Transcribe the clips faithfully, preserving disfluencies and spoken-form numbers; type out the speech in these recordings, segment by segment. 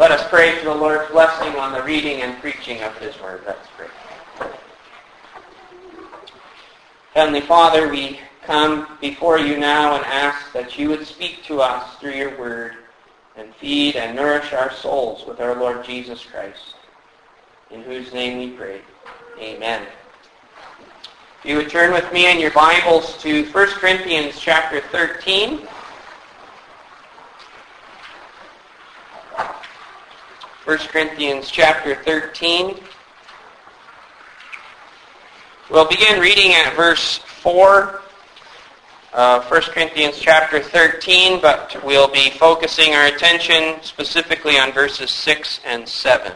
Let us pray for the Lord's blessing on the reading and preaching of His Word. Let's pray. Heavenly Father, we come before you now and ask that you would speak to us through your Word and feed and nourish our souls with our Lord Jesus Christ, in whose name we pray. Amen. If you would turn with me in your Bibles to First Corinthians chapter thirteen. First Corinthians chapter thirteen. We'll begin reading at verse four. Uh, First Corinthians chapter thirteen, but we'll be focusing our attention specifically on verses six and seven.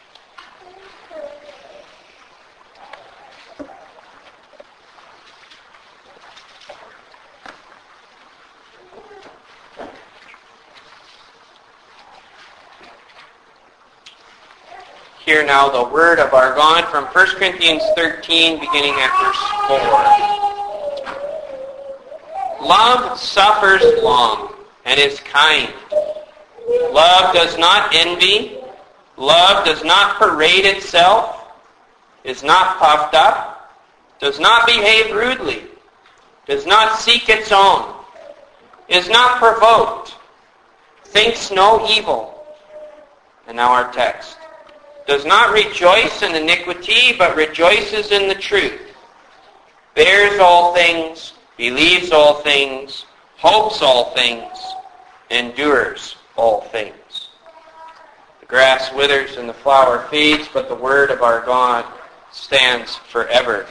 Hear now the word of our God from First Corinthians thirteen, beginning at verse four. Love suffers long and is kind. Love does not envy. Love does not parade itself, is not puffed up, does not behave rudely, does not seek its own, is not provoked, thinks no evil. And now our text. Does not rejoice in iniquity, but rejoices in the truth. Bears all things, believes all things, hopes all things, endures all things. The grass withers and the flower fades, but the word of our God stands forever.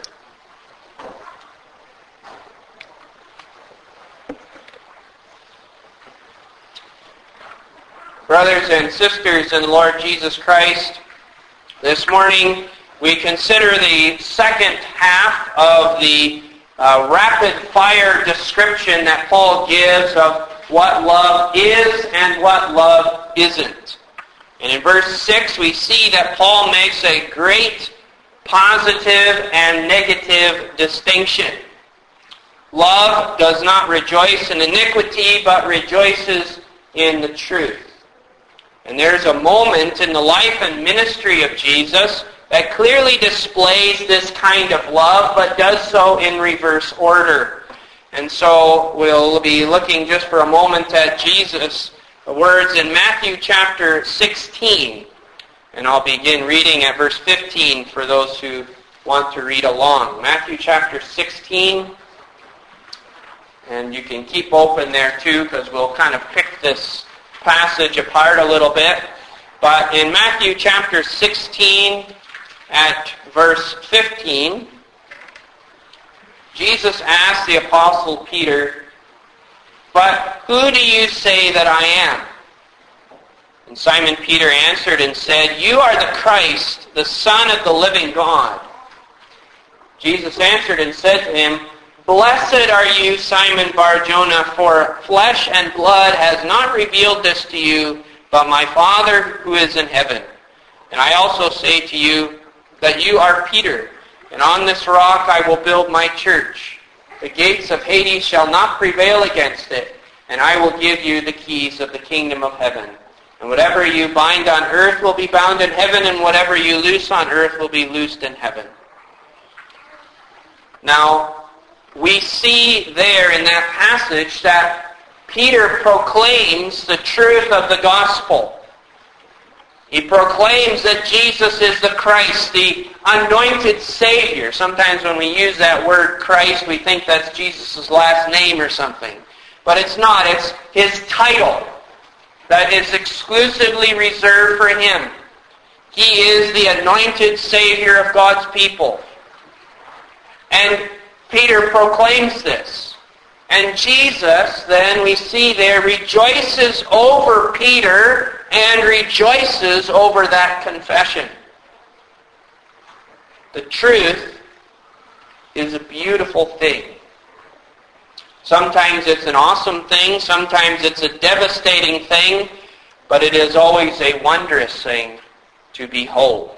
Brothers and sisters in the Lord Jesus Christ, this morning we consider the second half of the uh, rapid-fire description that Paul gives of what love is and what love isn't. And in verse six we see that Paul makes a great positive and negative distinction. Love does not rejoice in iniquity, but rejoices in the truth. And there's a moment in the life and ministry of Jesus that clearly displays this kind of love, but does so in reverse order. And so we'll be looking just for a moment at Jesus' words in Matthew chapter sixteen. And I'll begin reading at verse fifteen for those who want to read along. Matthew chapter sixteen. And you can keep open there too, because we'll kind of pick this passage apart a little bit. But in Matthew chapter sixteen at verse fifteen, Jesus asked the apostle Peter, "But who do you say that I am?" And Simon Peter answered and said, "You are the Christ, the Son of the living God." Jesus answered and said to him, "Blessed are you, Simon Bar-Jonah, for flesh and blood has not revealed this to you, but my Father who is in heaven. And I also say to you that you are Peter, and on this rock I will build my church. The gates of Hades shall not prevail against it, and I will give you the keys of the kingdom of heaven. And whatever you bind on earth will be bound in heaven, and whatever you loose on earth will be loosed in heaven." Now, we see there in that passage that Peter proclaims the truth of the gospel. He proclaims that Jesus is the Christ, the anointed Savior. Sometimes when we use that word Christ, we think that's Jesus' last name or something. But it's not. It's his title that is exclusively reserved for him. He is the anointed Savior of God's people. And Peter proclaims this. And Jesus, then we see there, rejoices over Peter and rejoices over that confession. The truth is a beautiful thing. Sometimes it's an awesome thing, sometimes it's a devastating thing, but it is always a wondrous thing to behold.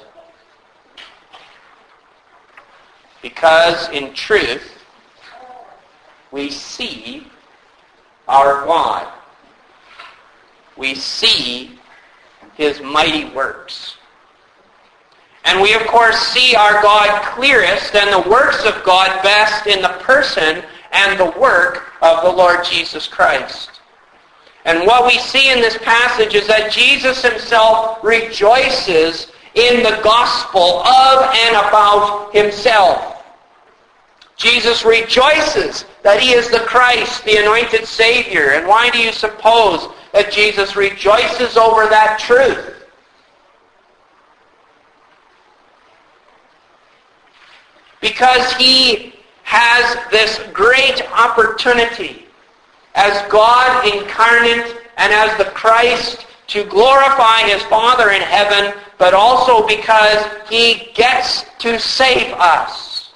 Because in truth, we see our God. We see his mighty works. And we, of course, see our God clearest and the works of God best in the person and the work of the Lord Jesus Christ. And what we see in this passage is that Jesus himself rejoices in the gospel of and about himself. Jesus rejoices that he is the Christ, the anointed Savior. And why do you suppose that Jesus rejoices over that truth? Because he has this great opportunity as God incarnate and as the Christ to glorify his Father in heaven, but also because he gets to save us.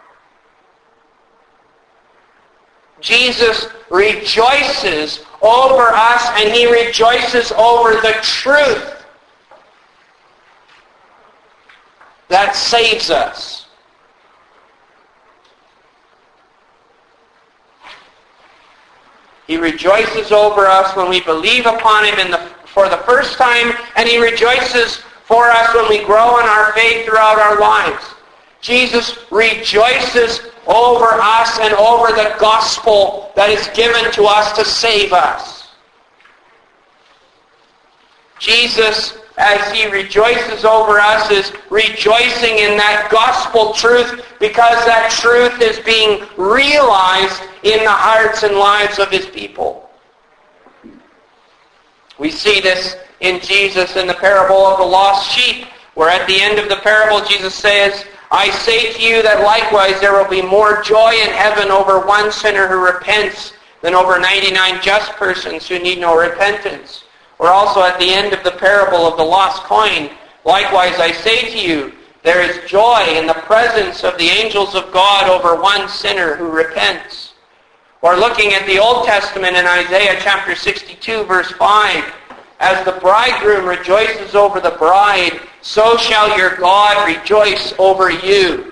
Jesus rejoices over us, and he rejoices over the truth that saves us. He rejoices over us when we believe upon him in the, for the first time, and he rejoices for us when we grow in our faith throughout our lives. Jesus rejoices over us and over the gospel that is given to us to save us. Jesus, as he rejoices over us, is rejoicing in that gospel truth because that truth is being realized in the hearts and lives of his people. We see this in Jesus in the parable of the lost sheep, where at the end of the parable Jesus says, I say to you that likewise there will be more joy in heaven over one sinner who repents than over ninety-nine just persons who need no repentance. Or also at the end of the parable of the lost coin, likewise I say to you, there is joy in the presence of the angels of God over one sinner who repents. Or looking at the Old Testament in Isaiah chapter sixty-two, verse five, as the bridegroom rejoices over the bride, so shall your God rejoice over you.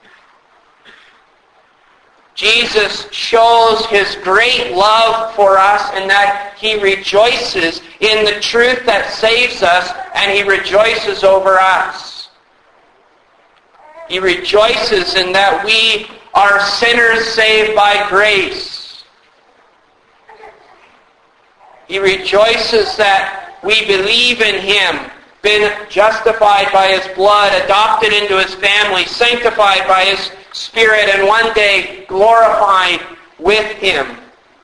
Jesus shows his great love for us in that he rejoices in the truth that saves us, and he rejoices over us. He rejoices in that we are sinners saved by grace. He rejoices that we believe in him, been justified by his blood, adopted into his family, sanctified by his Spirit, and one day glorified with him.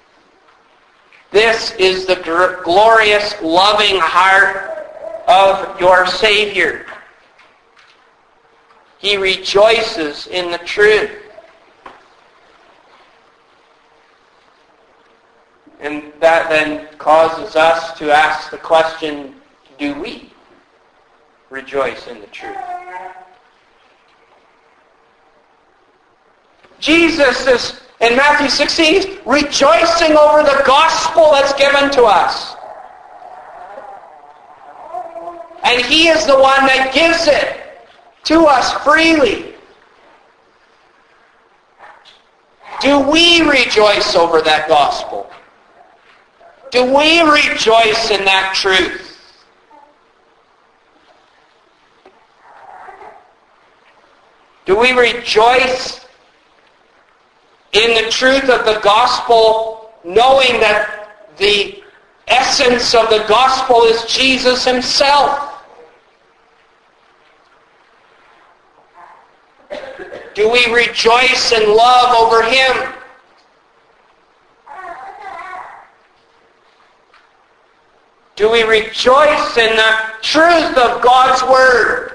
This is the gr- glorious, loving heart of your Savior. He rejoices in the truth. And that then causes us to ask the question, do we rejoice in the truth? Jesus is, in Matthew sixteen, rejoicing over the gospel that's given to us. And he is the one that gives it to us freely. Do we rejoice over that gospel? Do we rejoice in that truth? Do we rejoice in the truth of the gospel, knowing that the essence of the gospel is Jesus himself? Do we rejoice and love over him? Do we rejoice in the truth of God's Word?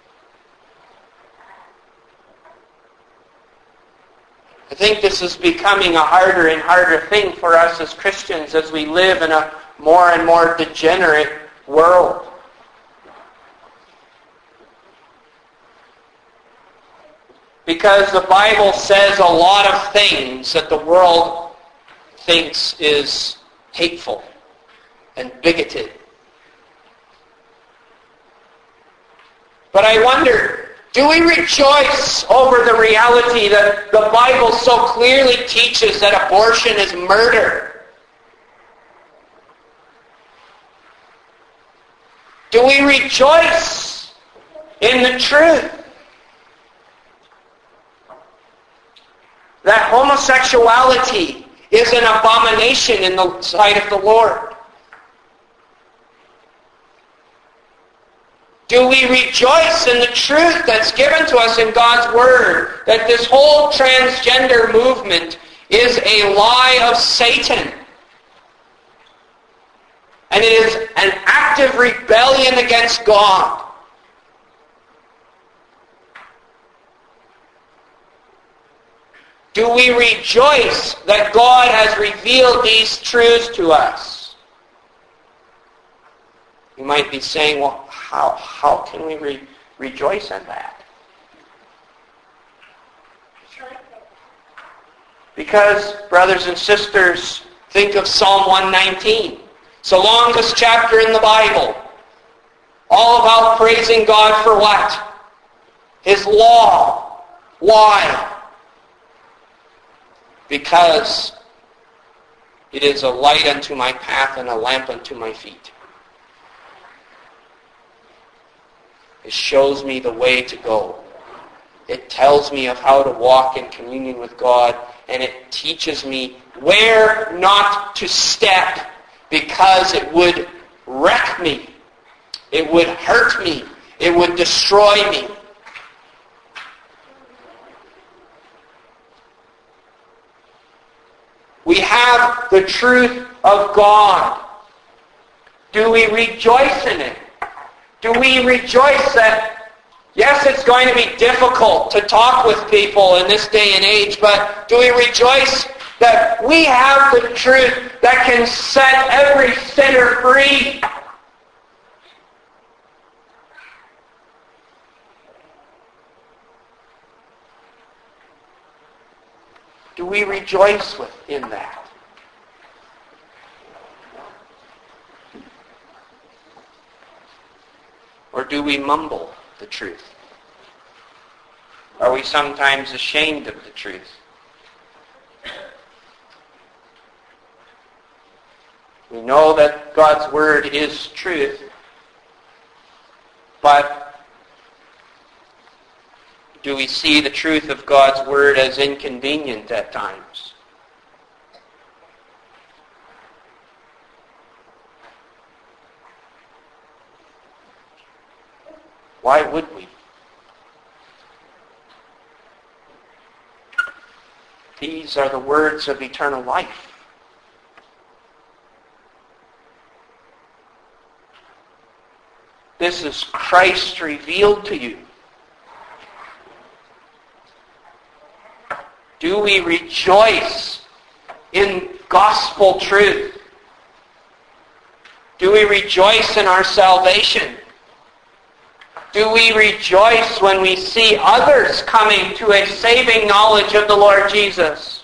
I think this is becoming a harder and harder thing for us as Christians as we live in a more and more degenerate world. Because the Bible says a lot of things that the world thinks is hateful and bigoted. But I wonder, do we rejoice over the reality that the Bible so clearly teaches that abortion is murder? Do we rejoice in the truth that homosexuality is an abomination in the sight of the Lord? Do we rejoice in the truth that's given to us in God's Word, that this whole transgender movement is a lie of Satan? And it is an active rebellion against God. Do we rejoice that God has revealed these truths to us? You might be saying, well, how, how can we re- rejoice in that? Because, brothers and sisters, think of Psalm one nineteen. It's the longest chapter in the Bible. All about praising God for what? His law. Why? Because it is a light unto my path and a lamp unto my feet. It shows me the way to go. It tells me of how to walk in communion with God, and it teaches me where not to step, because it would wreck me. It would hurt me. It would destroy me. We have the truth of God. Do we rejoice in it? Do we rejoice that, yes, it's going to be difficult to talk with people in this day and age, but do we rejoice that we have the truth that can set every sinner free? Do we rejoice with, in that? Or do we mumble the truth? Are we sometimes ashamed of the truth? We know that God's Word is truth, but do we see the truth of God's Word as inconvenient at times? Why would we? These are the words of eternal life. This is Christ revealed to you. Do we rejoice in gospel truth? Do we rejoice in our salvation? Do we rejoice when we see others coming to a saving knowledge of the Lord Jesus?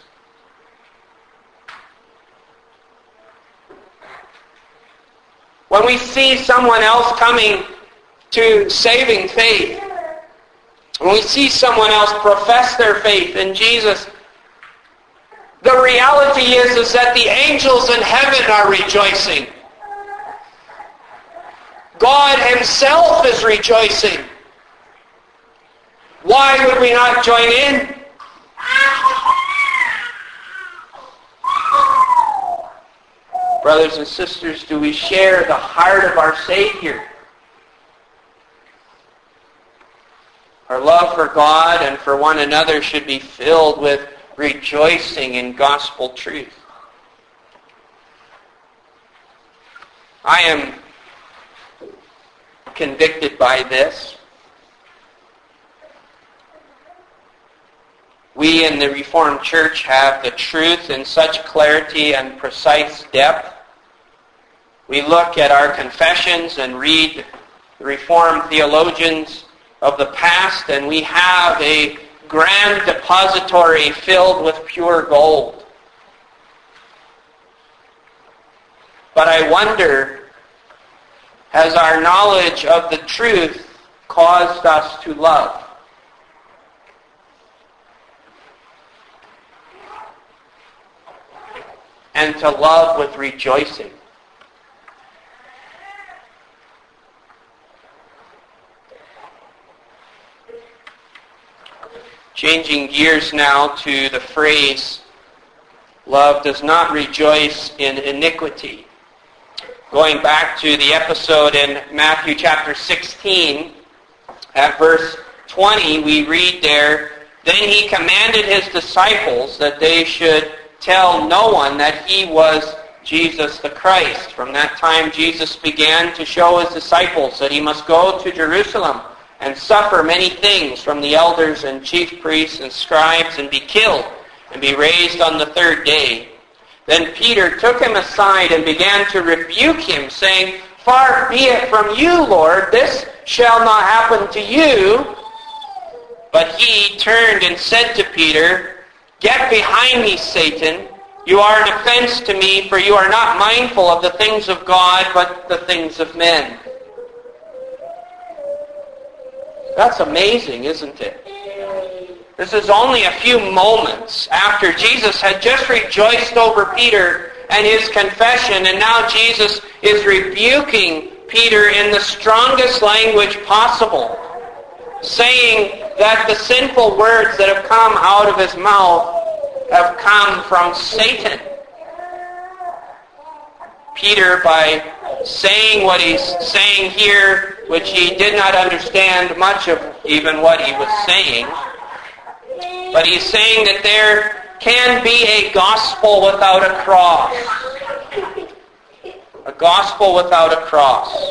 When we see someone else coming to saving faith, when we see someone else profess their faith in Jesus, the reality is, is that the angels in heaven are rejoicing. God Himself is rejoicing. Why would we not join in? Brothers and sisters, do we share the heart of our Savior? Our love for God and for one another should be filled with rejoicing in gospel truth. I am convicted by this. We in the Reformed Church have the truth in such clarity and precise depth. We look at our confessions and read the Reformed theologians of the past, and we have a grand depository filled with pure gold. But I wonder, has our knowledge of the truth caused us to love? And to love with rejoicing? Changing gears now to the phrase, love does not rejoice in iniquity. Going back to the episode in Matthew chapter sixteen, at verse twenty, we read there, "Then he commanded his disciples that they should tell no one that he was Jesus the Christ." From that time, Jesus began to show his disciples that he must go to Jerusalem and suffer many things from the elders and chief priests and scribes and be killed and be raised on the third day. Then Peter took him aside and began to rebuke him, saying, "Far be it from you, Lord, this shall not happen to you." But he turned and said to Peter, "Get behind me, Satan. You are an offense to me, for you are not mindful of the things of God, but the things of men." That's amazing, isn't it? This is only a few moments after Jesus had just rejoiced over Peter and his confession, and now Jesus is rebuking Peter in the strongest language possible, saying that the sinful words that have come out of his mouth have come from Satan. Peter, by saying what he's saying here, which he did not understand much of even what he was saying, but he's saying that there can be a gospel without a cross. A gospel without a cross.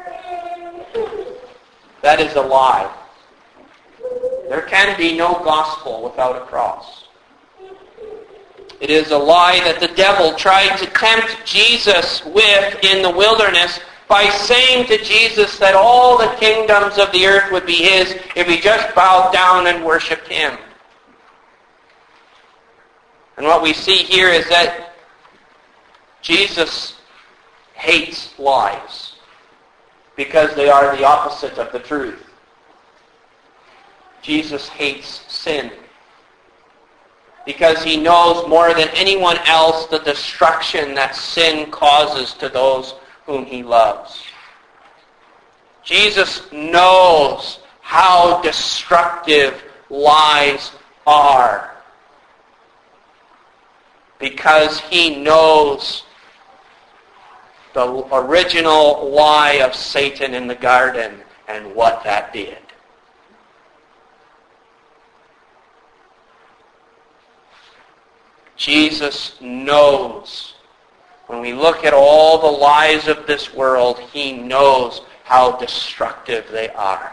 That is a lie. There can be no gospel without a cross. It is a lie that the devil tried to tempt Jesus with in the wilderness by saying to Jesus that all the kingdoms of the earth would be his if he just bowed down and worshipped him. And what we see here is that Jesus hates lies because they are the opposite of the truth. Jesus hates sin because he knows more than anyone else the destruction that sin causes to those whom he loves. Jesus knows how destructive lies are because he knows the original lie of Satan in the garden and what that did. Jesus knows. When we look at all the lies of this world, he knows how destructive they are.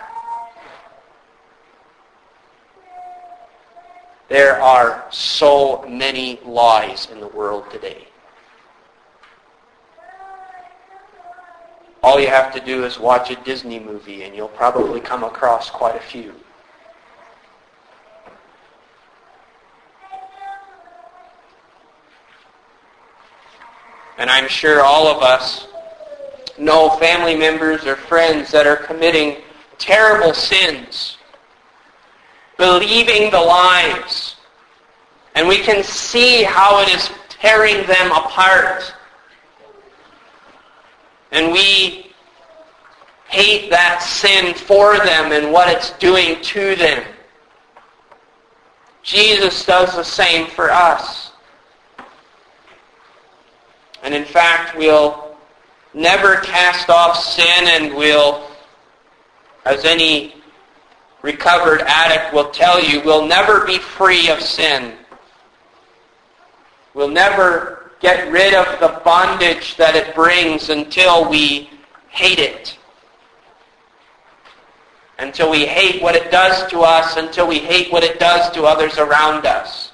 There are so many lies in the world today. All you have to do is watch a Disney movie and you'll probably come across quite a few. And I'm sure all of us know family members or friends that are committing terrible sins, believing the lies. And we can see how it is tearing them apart. And we hate that sin for them and what it's doing to them. Jesus does the same for us. And in fact, we'll never cast off sin, and we'll, as any recovered addict will tell you, we'll never be free of sin. We'll never get rid of the bondage that it brings until we hate it. Until we hate what it does to us, until we hate what it does to others around us.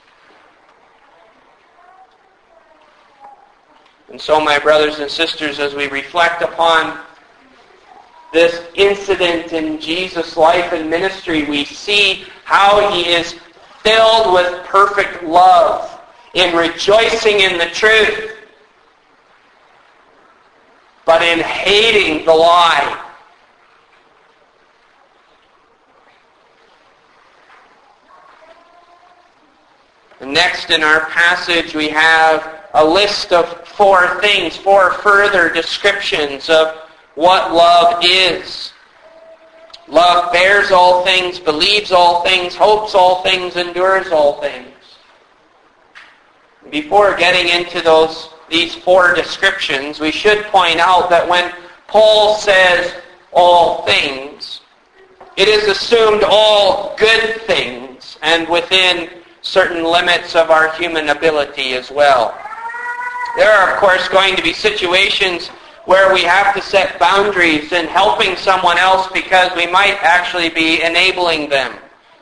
And so, my brothers and sisters, as we reflect upon this incident in Jesus' life and ministry, we see how he is filled with perfect love in rejoicing in the truth, but in hating the lie. And next in our passage we have a list of four things, four further descriptions of what love is. Love bears all things, believes all things, hopes all things, endures all things. Before getting into those these four descriptions, we should point out that when Paul says all things, it is assumed all good things and within certain limits of our human ability as well. There are, of course, going to be situations where we have to set boundaries in helping someone else because we might actually be enabling them.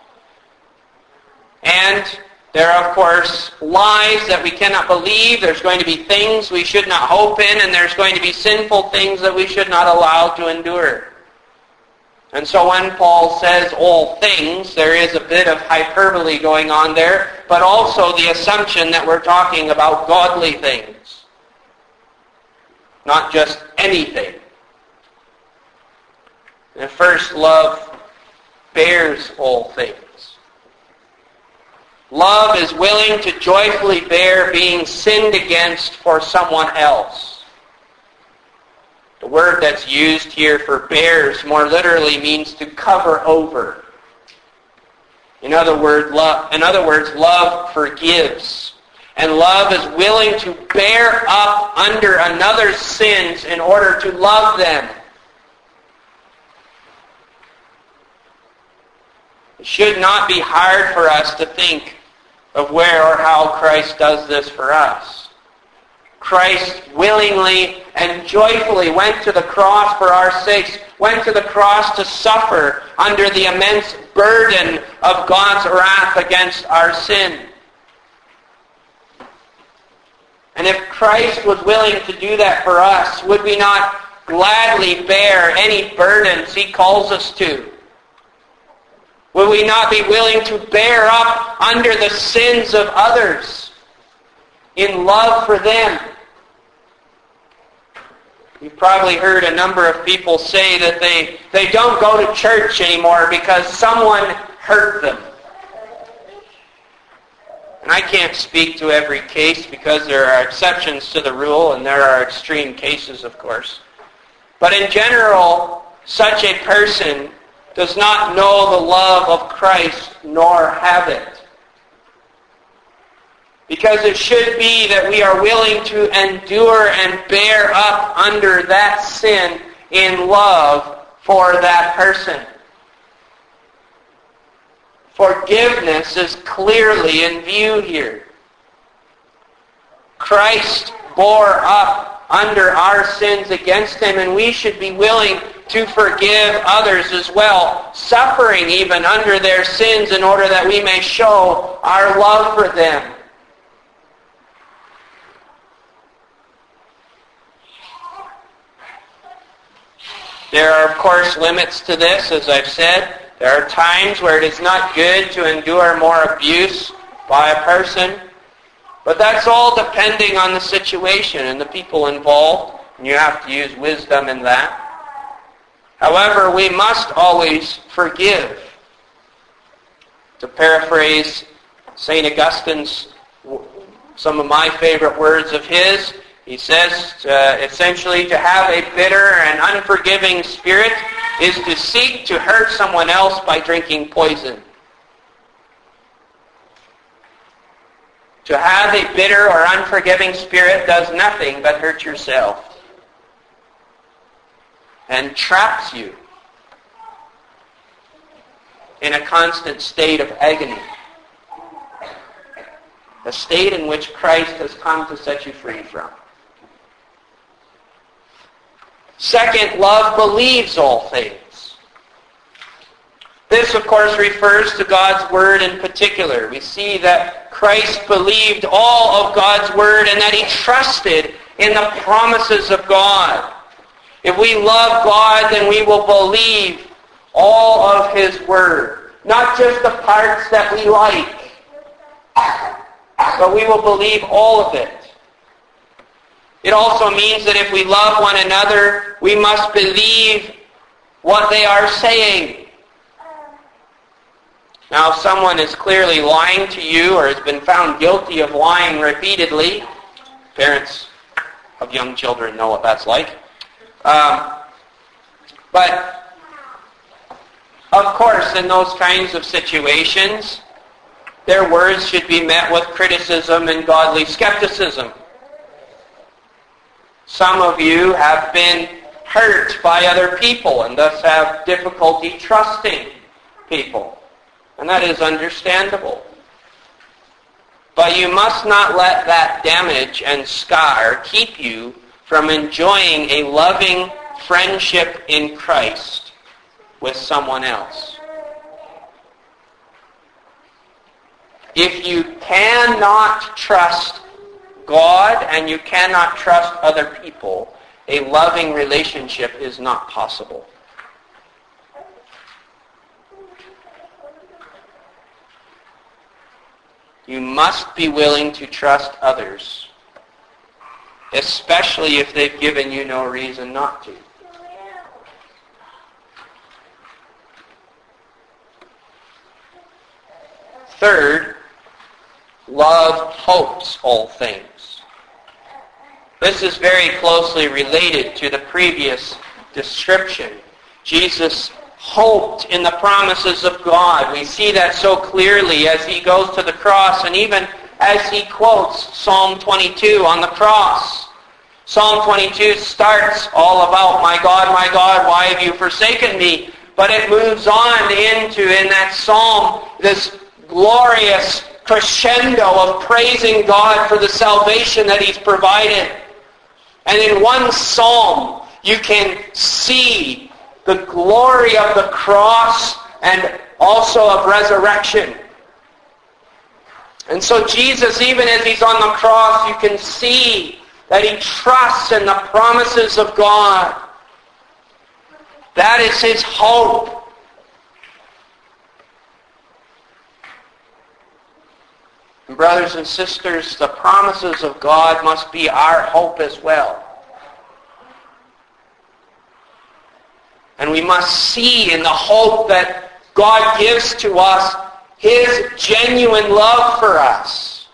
And there are, of course, lies that we cannot believe. There's going to be things we should not hope in, and there's going to be sinful things that we should not allow to endure. And so when Paul says all things, there is a bit of hyperbole going on there, but also the assumption that we're talking about godly things, not just anything. And first, love bears all things. Love is willing to joyfully bear being sinned against for someone else. The word that's used here for bears more literally means to cover over. In other words, love, in other words, love forgives. And love is willing to bear up under another's sins in order to love them. It should not be hard for us to think of where or how Christ does this for us. Christ willingly and joyfully went to the cross for our sakes, went to the cross to suffer under the immense burden of God's wrath against our sin. And if Christ was willing to do that for us, would we not gladly bear any burdens He calls us to? Will we not be willing to bear up under the sins of others in love for them? You've probably heard a number of people say that they, they don't go to church anymore because someone hurt them. And I can't speak to every case because there are exceptions to the rule and there are extreme cases, of course. But in general, such a person does not know the love of Christ nor have it. Because it should be that we are willing to endure and bear up under that sin in love for that person. Forgiveness is clearly in view here. Christ bore up under our sins against Him, and we should be willing to forgive others as well, suffering even under their sins in order that we may show our love for them. There are, of course, limits to this, as I've said. There are times where it is not good to endure more abuse by a person, but that's all depending on the situation and the people involved, and you have to use wisdom in that. However, we must always forgive. To paraphrase Saint Augustine's, some of my favorite words of his, he says, uh, essentially, to have a bitter and unforgiving spirit is to seek to hurt someone else by drinking poison. To have a bitter or unforgiving spirit does nothing but hurt yourself and traps you in a constant state of agony. A state in which Christ has come to set you free from. Second, love believes all things. This, of course, refers to God's Word in particular. We see that Christ believed all of God's Word and that He trusted in the promises of God. If we love God, then we will believe all of His Word. Not just the parts that we like, but we will believe all of it. It also means that if we love one another, we must believe what they are saying. Now, if someone is clearly lying to you or has been found guilty of lying repeatedly, parents of young children know what that's like. Um, but of course, in those kinds of situations, their words should be met with criticism and godly skepticism. Some of you have been hurt by other people and thus have difficulty trusting people. And that is understandable. But you must not let that damage and scar keep you from enjoying a loving friendship in Christ with someone else. If you cannot trust God and you cannot trust other people, a loving relationship is not possible. You must be willing to trust others, especially if they've given you no reason not to. Third, love hopes all things. This is very closely related to the previous description. Jesus hoped in the promises of God. We see that so clearly as he goes to the cross and even as he quotes Psalm twenty-two on the cross. Psalm twenty-two starts all about, "My God, my God, why have you forsaken me?" But it moves on into, in that psalm, this glorious crescendo of praising God for the salvation that he's provided. And in one psalm, you can see the glory of the cross and also of resurrection. And so Jesus, even as he's on the cross, you can see that he trusts in the promises of God. That is his hope. And brothers and sisters, the promises of God must be our hope as well. And we must see in the hope that God gives to us his genuine love for us.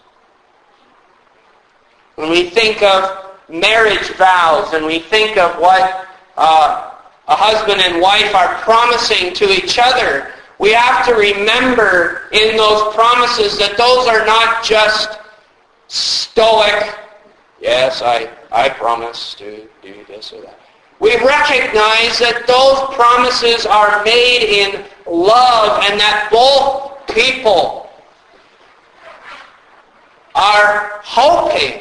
When we think of marriage vows and we think of what uh, a husband and wife are promising to each other, we have to remember in those promises that those are not just stoic, yes, I, I promise to do this or that. We recognize that those promises are made in love and that both people are hoping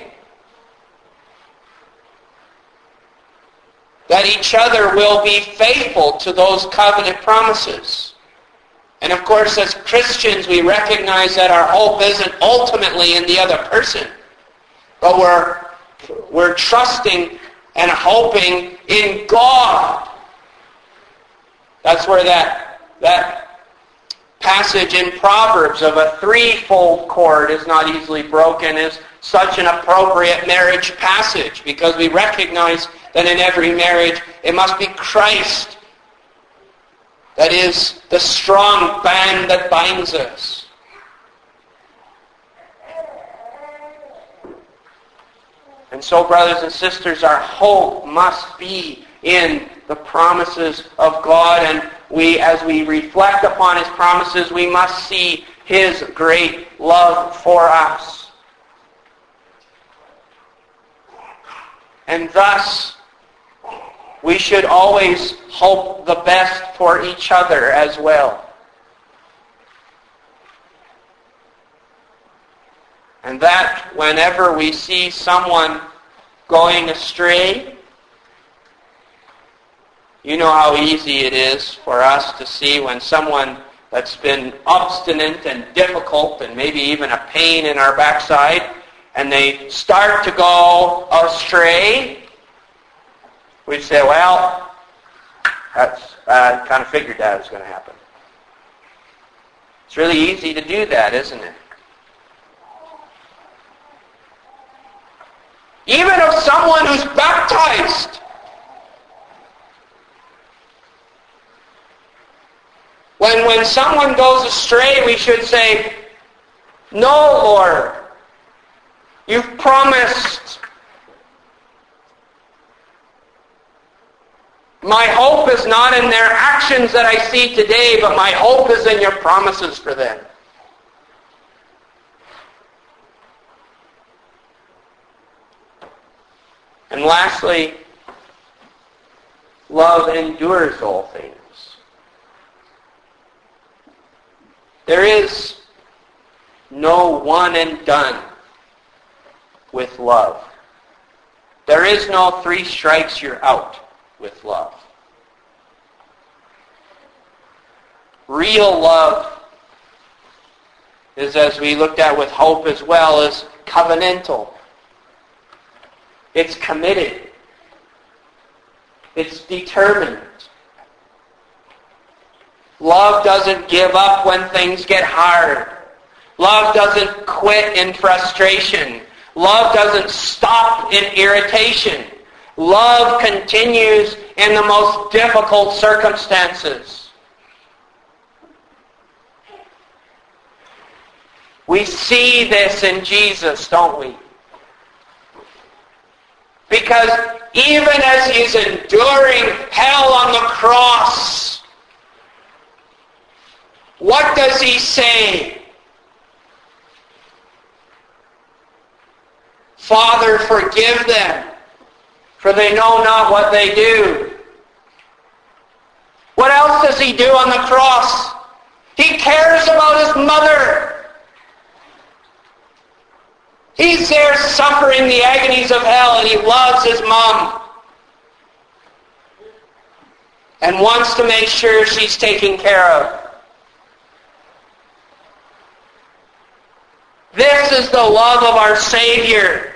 that each other will be faithful to those covenant promises. And of course, as Christians, we recognize that our hope isn't ultimately in the other person, but we're, we're trusting and hoping in God. That's where that, that passage in Proverbs of a threefold cord is not easily broken is such an appropriate marriage passage, because we recognize that in every marriage it must be Christ that is the strong band that binds us. And so, brothers and sisters, our hope must be in the promises of God. And we, as we reflect upon his promises, we must see his great love for us. And thus, we should always hope the best for each other as well. And that whenever we see someone going astray, you know how easy it is for us to see when someone that's been obstinate and difficult and maybe even a pain in our backside, and they start to go astray, we say, well, that's, I kind of figured that was going to happen. It's really easy to do that, isn't it? Even of someone who's baptized. When, when someone goes astray, we should say, no, Lord, you've promised My hope is not in their actions that I see today, but my hope is in your promises for them. And lastly, love endures all things. There is no one and done with love. There is no three strikes you're out with love. Real love is, as we looked at with hope as well, is covenantal. It's committed. It's determined. Love doesn't give up when things get hard. Love doesn't quit in frustration. Love doesn't stop in irritation. Love continues in the most difficult circumstances. We see this in Jesus, don't we? Because even as he's enduring hell on the cross, what does he say? Father, forgive them, for they know not what they do. What else does he do on the cross? He cares about his mother. He's there suffering the agonies of hell, and he loves his mom. And wants to make sure she's taken care of. This is the love of our Savior.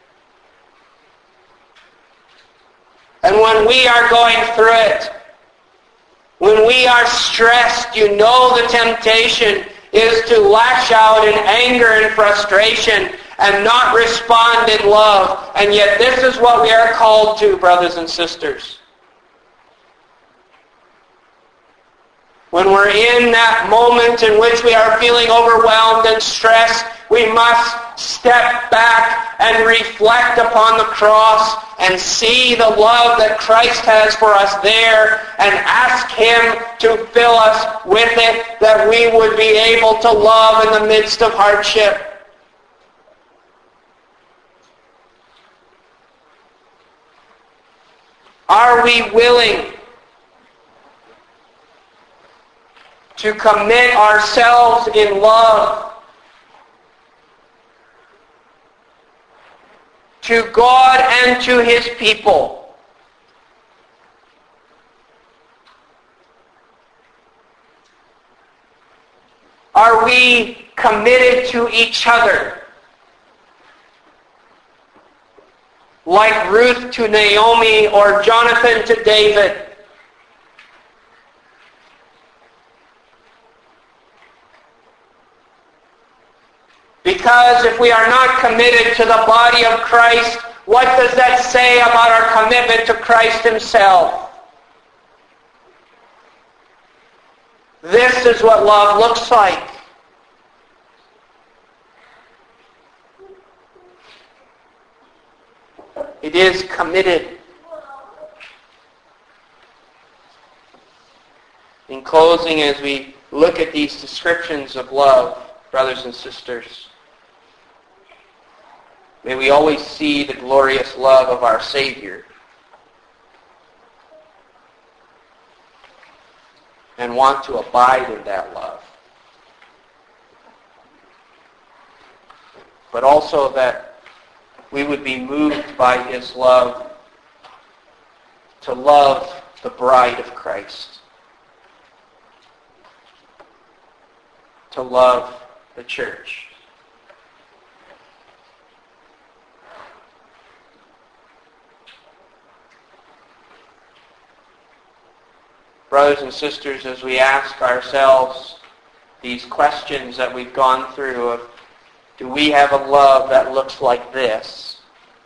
And when we are going through it, when we are stressed, you know the temptation is to lash out in anger and frustration and not respond in love. And yet this is what we are called to, brothers and sisters. When we're in that moment in which we are feeling overwhelmed and stressed, we must step back and reflect upon the cross and see the love that Christ has for us there and ask him to fill us with it, that we would be able to love in the midst of hardship. Are we willing to commit ourselves in love to God and to his people? Are we committed to each other? Like Ruth to Naomi or Jonathan to David? Because if we are not committed to the body of Christ, what does that say about our commitment to Christ himself? This is what love looks like. It is committed. In closing, as we look at these descriptions of love, brothers and sisters, may we always see the glorious love of our Savior and want to abide in that love. But also that we would be moved by his love to love the bride of Christ, to love the church. Brothers and sisters, as we ask ourselves these questions that we've gone through of, do we have a love that looks like this?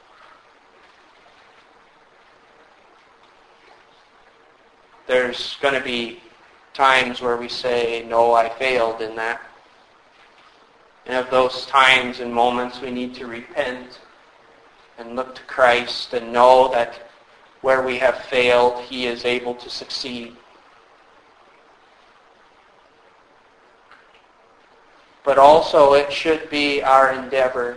There's going to be times where we say, no, I failed in that. And of those times and moments, we need to repent and look to Christ and know that where we have failed, He is able to succeed. But also it should be our endeavor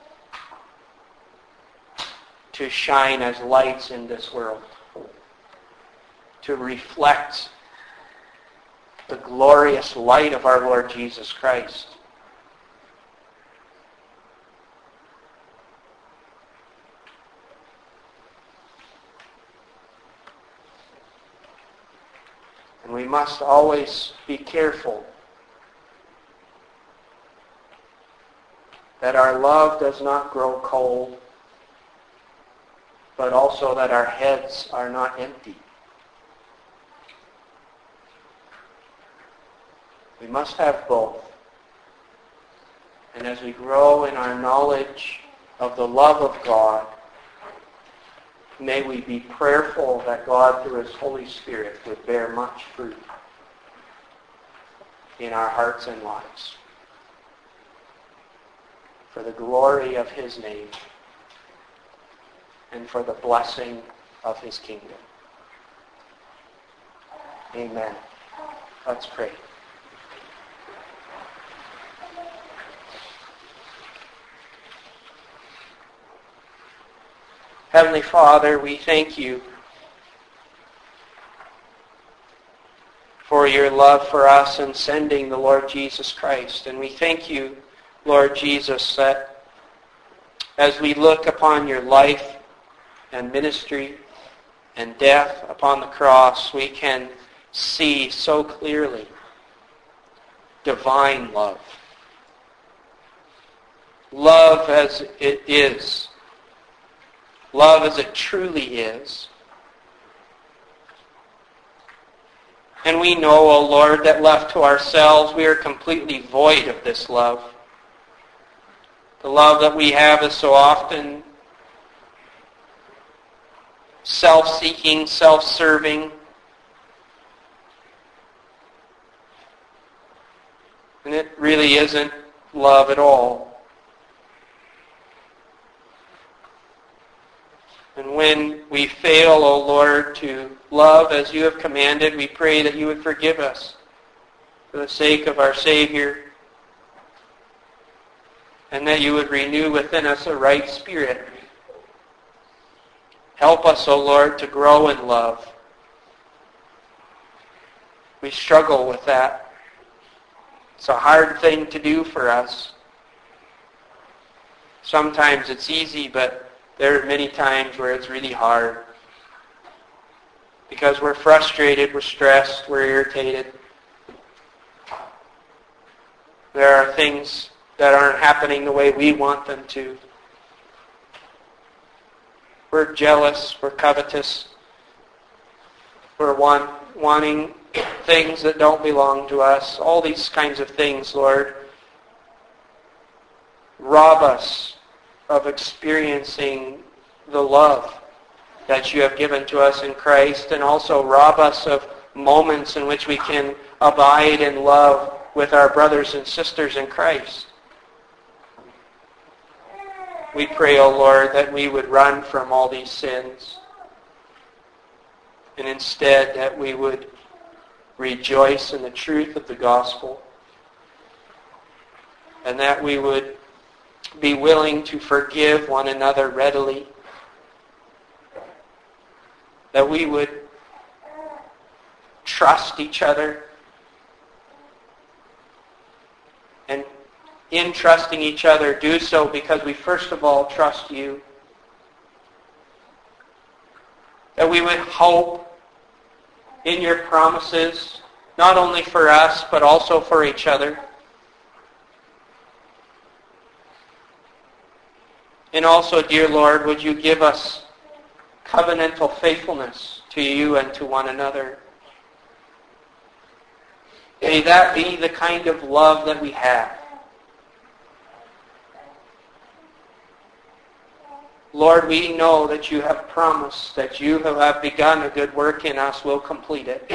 to shine as lights in this world, to reflect the glorious light of our Lord Jesus Christ. And we must always be careful that our love does not grow cold, but also that our heads are not empty. We must have both. And as we grow in our knowledge of the love of God, may we be prayerful that God, through His Holy Spirit, would bear much fruit in our hearts and lives, for the glory of His name and for the blessing of His kingdom. Amen. Let's pray. Heavenly Father, we thank You for Your love for us in sending the Lord Jesus Christ. And we thank You, Lord Jesus, that as we look upon Your life and ministry and death upon the cross, we can see so clearly divine love. Love as it is. Love as it truly is. And we know, O Lord, that left to ourselves, we are completely void of this love. The love that we have is so often self-seeking, self-serving. And it really isn't love at all. And when we fail, O Lord, to love as You have commanded, we pray that You would forgive us for the sake of our Savior, and that You would renew within us a right spirit. Help us, O Lord, to grow in love. We struggle with that. It's a hard thing to do for us. Sometimes it's easy, but there are many times where it's really hard because we're frustrated, we're stressed, we're irritated. There are things that aren't happening the way we want them to. We're jealous, we're covetous, we're want, wanting things that don't belong to us. All these kinds of things, Lord, rob us of experiencing the love that You have given to us in Christ, and also rob us of moments in which we can abide in love with our brothers and sisters in Christ. We pray, O Lord, that we would run from all these sins, and instead that we would rejoice in the truth of the gospel, and that we would be willing to forgive one another readily, that we would trust each other, and in trusting each other, do so because we first of all trust You, that we would hope in Your promises, not only for us, but also for each other. And also, dear Lord, would You give us covenantal faithfulness to You and to one another. May that be the kind of love that we have. Lord, we know that You have promised that You who have begun a good work in us will complete it.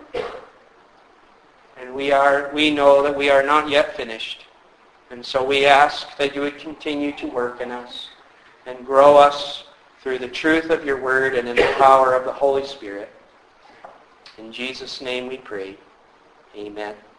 And we are, we know that we are not yet finished. And so we ask that You would continue to work in us and grow us through the truth of your word and in the power of the Holy Spirit. In Jesus' name we pray. Amen.